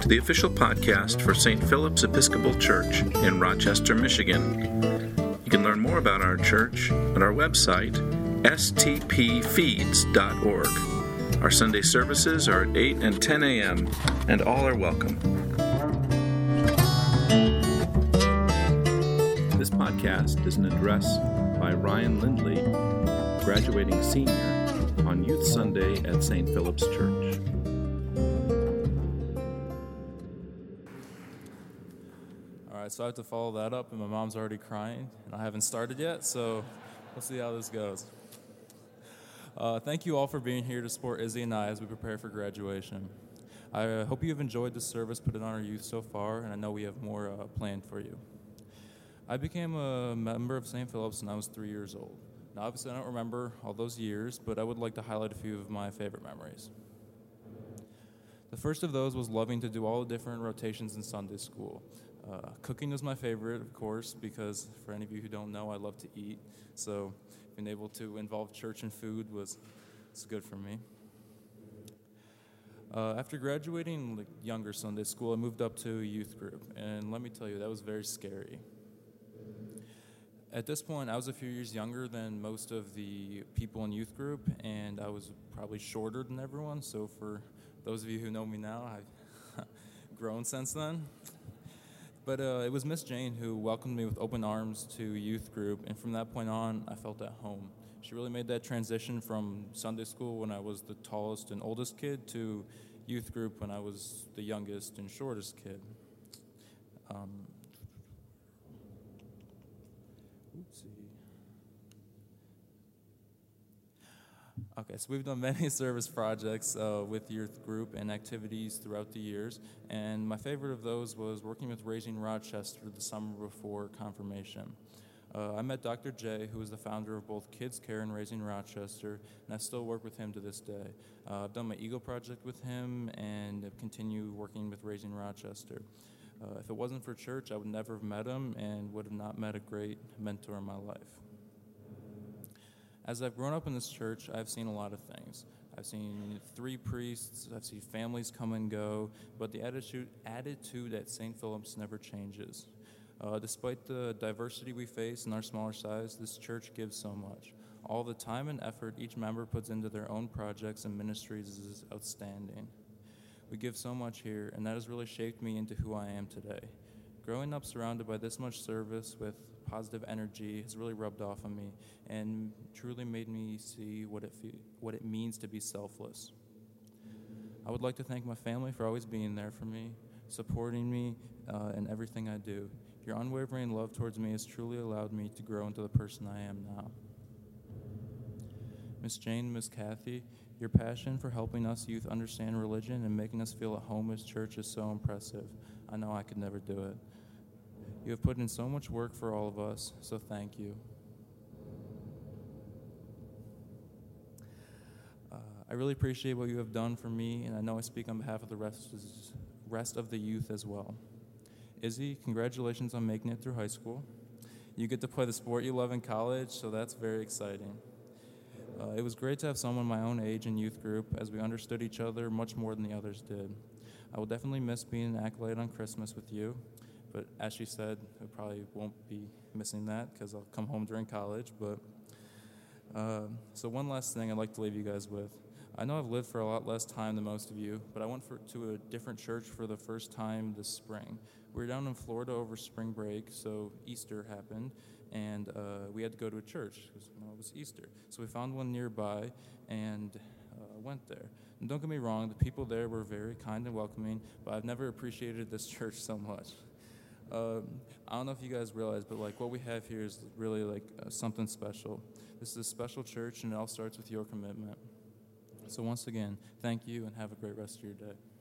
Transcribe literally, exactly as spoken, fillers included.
to the official podcast for Saint Philip's Episcopal Church in Rochester, Michigan. You can learn more about our church at our website, s t p feeds dot org. Our Sunday services are at eight and ten a.m., and all are welcome. This podcast is an address by Ryan Lindley, graduating senior, on Youth Sunday at Saint Philip's Church. All right, so I have to follow that up, and my mom's already crying, and I haven't started yet, so we'll see how this goes. Uh, thank you all for being here to support Izzy and I as we prepare for graduation. I uh, hope you have enjoyed the service put on our youth so far, and I know we have more uh, planned for you. I became a member of Saint Philip's when I was three years old. Now, obviously, I don't remember all those years, but I would like to highlight a few of my favorite memories. The first of those was loving to do all the different rotations in Sunday school. Uh, cooking was my favorite, of course, because for any of you who don't know, I love to eat. So being able to involve church and food was, was good for me. Uh, after graduating like, younger Sunday school, I moved up to a youth group. And let me tell you, that was very scary. At this point, I was a few years younger than most of the people in youth group, and I was probably shorter than everyone. So for those of you who know me now, I've grown since then. But uh, it was Miss Jane who welcomed me with open arms to youth group, and from that point on, I felt at home. She really made that transition from Sunday school when I was the tallest and oldest kid to youth group when I was the youngest and shortest kid. Um, oopsie. Okay, so we've done many service projects uh, with youth group and activities throughout the years, and my favorite of those was working with Raising Rochester the summer before confirmation. Uh, I met Doctor J, who is the founder of both Kids Care and Raising Rochester, and I still work with him to this day. Uh, I've done my Eagle project with him and continue working with Raising Rochester. Uh, if it wasn't for church, I would never have met him and would have not met a great mentor in my life. As I've grown up in this church, I've seen a lot of things. I've seen three priests, I've seen families come and go, but the attitude, attitude at Saint Philip's never changes. Uh, despite the diversity we face in our smaller size, this church gives so much. All the time and effort each member puts into their own projects and ministries is outstanding. We give so much here, and that has really shaped me into who I am today. Growing up surrounded by this much service with positive energy has really rubbed off on me and truly made me see what it fe- what it means to be selfless. I would like to thank my family for always being there for me, supporting me uh, in everything I do. Your unwavering love towards me has truly allowed me to grow into the person I am now. Miss Jane, Miss Kathy, your passion for helping us youth understand religion and making us feel at home as church is so impressive. I know I could never do it. You have put in so much work for all of us, so thank you. Uh, I really appreciate what you have done for me, and I know I speak on behalf of the rest, rest of the youth as well. Izzy, congratulations on making it through high school. You get to play the sport you love in college, so that's very exciting. Uh, it was great to have someone my own age in youth group, as we understood each other much more than the others did. I will definitely miss being an acolyte on Christmas with you. But as she said, I probably won't be missing that because I'll come home during college. But uh, so one last thing I'd like to leave you guys with. I know I've lived for a lot less time than most of you, but I went for, to a different church for the first time this spring. We were down in Florida over spring break, so Easter happened, and uh, we had to go to a church because well, it was Easter. So we found one nearby and uh, went there. And don't get me wrong, the people there were very kind and welcoming, but I've never appreciated this church so much. Um, I don't know if you guys realize, but like what we have here is really like uh, something special. This is a special church, and it all starts with your commitment. So once again, thank you, and have a great rest of your day.